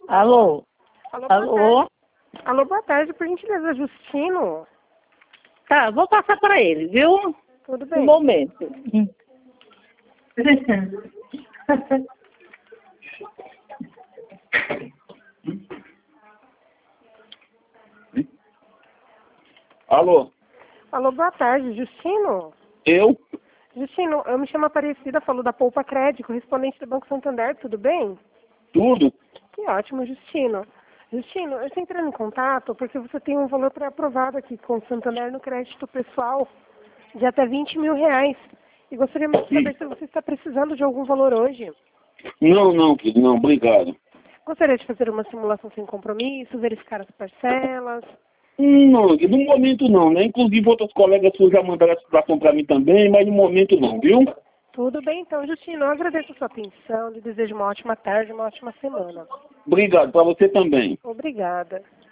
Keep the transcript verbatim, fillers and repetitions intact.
Alô? Alô, boa Alô? tarde. Alô, boa tarde, por gentileza, Justino. Tá, vou passar para ele, viu? Tudo bem? Um momento. Alô? Alô, boa tarde, Justino. Eu? Justino, eu me chamo Aparecida, falo da Poupa Crédito, correspondente do Banco Santander, tudo bem? Tudo? Que ótimo, Justino. Justino, eu estou entrando em contato porque você tem um valor pré-aprovado aqui com o Santander no crédito pessoal de até vinte mil reais. E gostaríamos de saber se você está precisando de algum valor hoje. Não, não, querido, não, obrigado. Gostaria de fazer uma simulação sem compromisso, verificar as parcelas. Não, no momento não, né? Inclusive outros colegas suas já mandaram a situação para mim também, mas no momento não, viu? Tudo bem, então, Justino. Eu agradeço a sua atenção, lhe desejo uma ótima tarde, uma ótima semana. Obrigado, para você também. Obrigada.